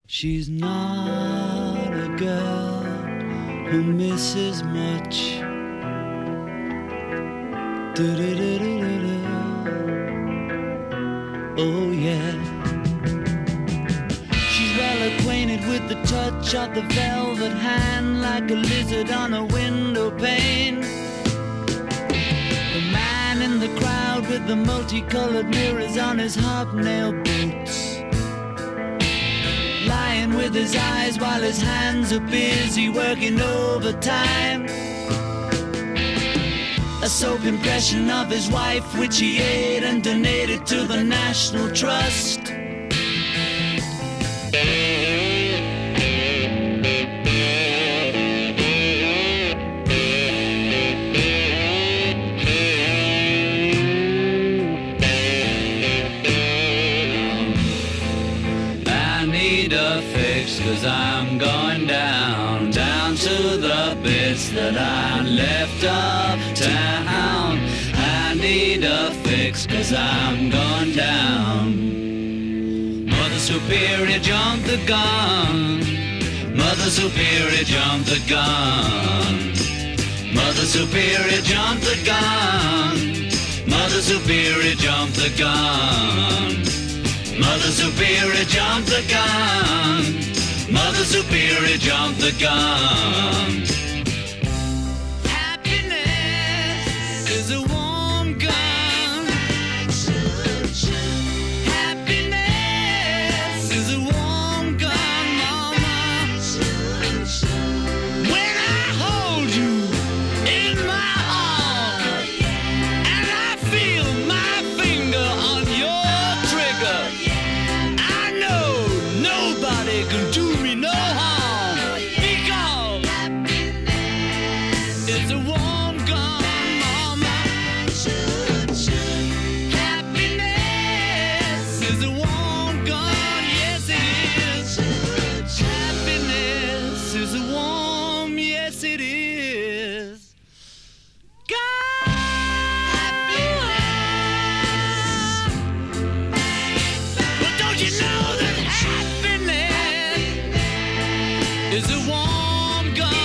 She's not a girl who misses much. Do-do-do-do-do-do. Oh yeah. She's well acquainted with the touch of the velvet hand, like a lizard on a window pane. The man in the crowd with the multicolored mirrors on his hobnail boots, lying with his eyes while his hands are busy working overtime. A soap impression of his wife, which he ate and donated to the National Trust. I need a fix, 'cause I'm going down, down to the bits that I left uptown. I need a fix, 'cause I'm going down. Mother Superior jumped the gun. Mother Superior jumped the gun. Mother Superior jumped the gun. Mother Superior jumped the gun. Mother Superior jumped the gun. Mother Superior jumped the gun. Happiness is a warm gun. Happiness is a warm gun, mama. When I hold you in my arms and I feel my finger on your trigger, I know nobody can do me no harm, because it's a warm gun, mama. Happiness is a warm gun, yes it is. Happiness is a warm, yes it is. God. But don't you know that happiness is a warm gun?